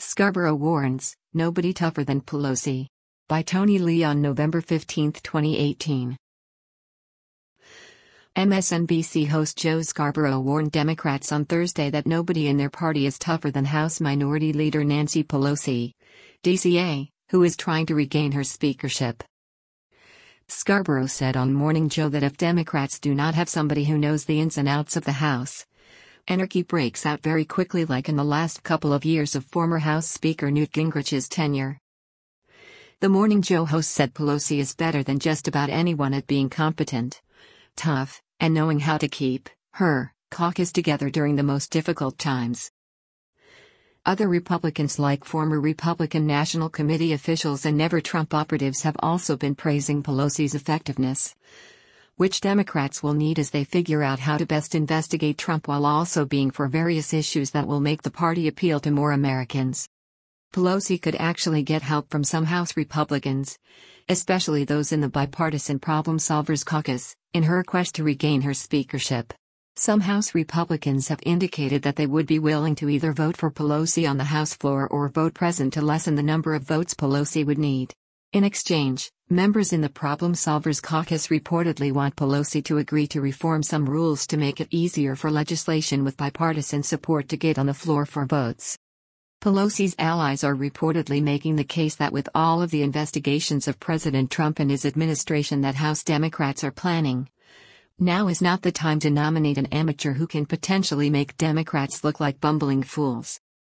Scarborough warns, nobody tougher than Pelosi. By Tony Lee on November 15, 2018. MSNBC host Joe Scarborough warned Democrats on Thursday that nobody in their party is tougher than House Minority Leader Nancy Pelosi, DCA, who is trying to regain her speakership. Scarborough said on Morning Joe that if Democrats do not have somebody who knows the ins and outs of the House, anarchy breaks out very quickly, like in the last couple of years of former House Speaker Newt Gingrich's tenure. The Morning Joe host said Pelosi is better than just about anyone at being competent, tough, and knowing how to keep her caucus together during the most difficult times. Other Republicans, like former Republican National Committee officials and Never Trump operatives, have also been praising Pelosi's effectiveness, which Democrats will need as they figure out how to best investigate Trump while also being for various issues that will make the party appeal to more Americans. Pelosi could actually get help from some House Republicans, especially those in the Bipartisan Problem Solvers Caucus, in her quest to regain her speakership. Some House Republicans have indicated that they would be willing to either vote for Pelosi on the House floor or vote present to lessen the number of votes Pelosi would need. In exchange, members in the Problem Solvers Caucus reportedly want Pelosi to agree to reform some rules to make it easier for legislation with bipartisan support to get on the floor for votes. Pelosi's allies are reportedly making the case that with all of the investigations of President Trump and his administration that House Democrats are planning, now is not the time to nominate an amateur who can potentially make Democrats look like bumbling fools.